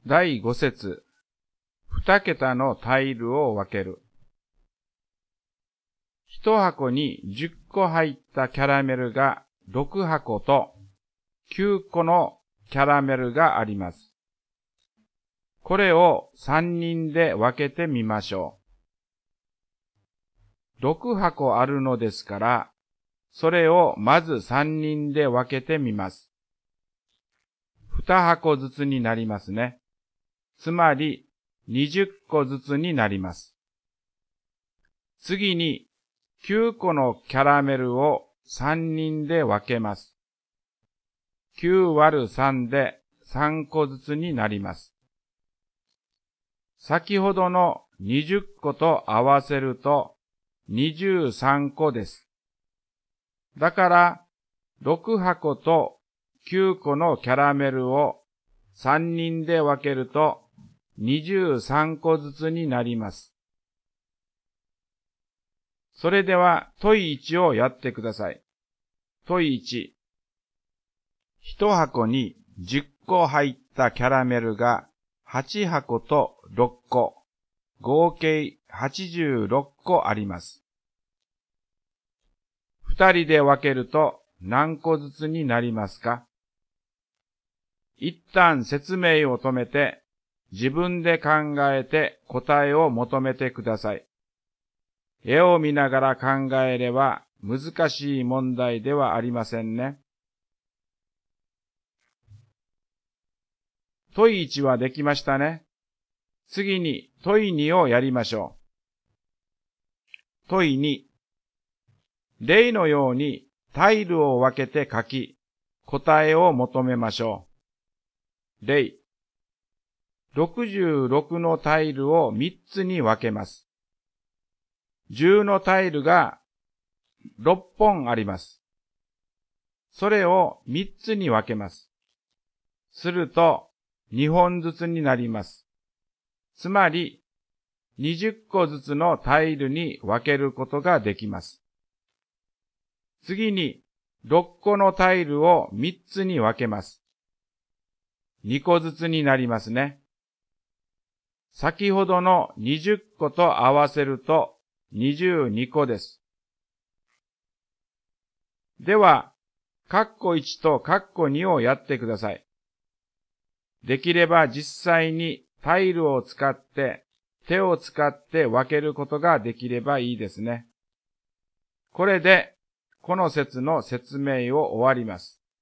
第5節、2桁のタイルを分ける。1箱に10個入ったキャラメルが6箱と9個のキャラメルがあります。これを3人で分けてみましょう。6箱あるのですから、それをまず3人で分けてみます。2箱ずつになりますね。つまり20個ずつになります。次に9個のキャラメルを3人で分けます。9割る3で3個ずつになります。先ほどの20個と合わせると23個です。だから6箱と9個のキャラメルを3人で分けると23個ずつになります。それでは問1をやってください。問1。1箱に10個入ったキャラメルが8箱と6個、合計86個あります。2人で分けると何個ずつになりますか？一旦説明を止めて、自分で考えて答えを求めてください。絵を見ながら考えれば難しい問題ではありませんね。問1はできましたね。次に問2をやりましょう。問2。例のようにタイルを分けて書き、答えを求めましょう。例。66のタイルを3つに分けます。10のタイルが6本あります。それを3つに分けます。すると2本ずつになります。つまり20個ずつのタイルに分けることができます。次に6個のタイルを3つに分けます。2個ずつになりますね。先ほどの20個と合わせると22個です。では、括弧1と括弧2をやってください。できれば実際にタイルを使って手を使って分けることができればいいですね。これでこの節の説明を終わります。